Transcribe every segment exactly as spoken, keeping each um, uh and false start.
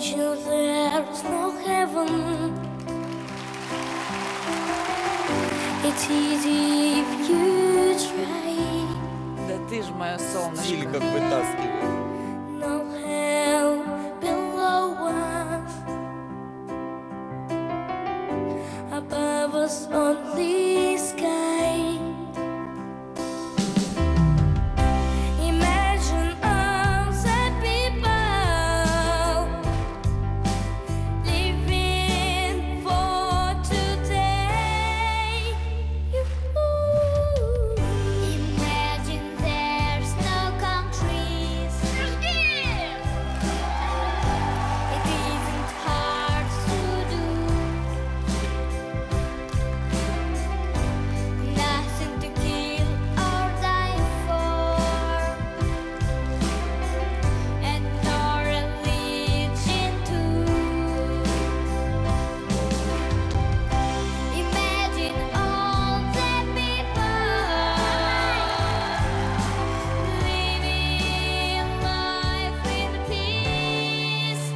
you there's no heaven. It's easy if you try. Да ты ж моя солнышко. Стиль как вытаскивает. No hell below us. Above us only sky. Imagine us a people living for today. Imagine there's no countries. It isn't hard to do. Nothing to kill or die for, and no religion too. Imagine all the people living life in peace.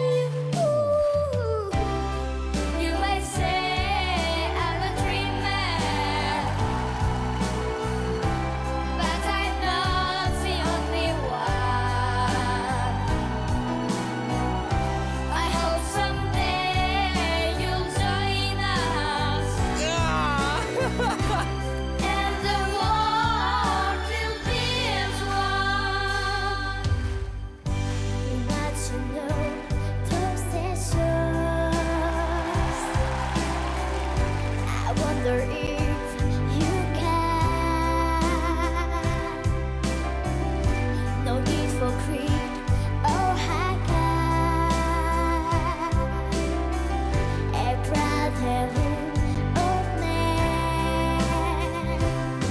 You, you may say I'm a dreamer, but I'm not the only one. I hope someday you'll join us, and the world will be as one. Imagine no possessions. I wonder if you can. No need for greed or high God. A brotherhood of man.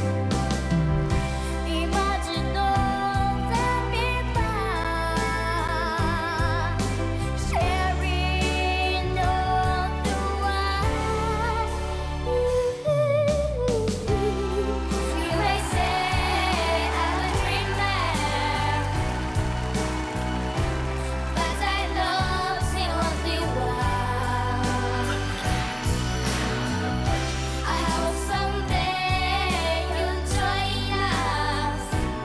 Imagine all the people sharing all the wine. You may say I'm a dreamer, but I'm not the only one. I hope someday you'll join us,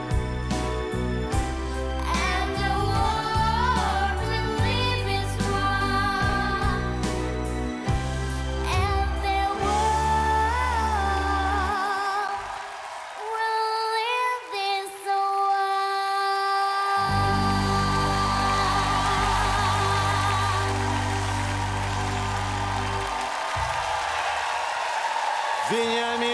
and the world will live as one, and the world will live as one. Вениамин.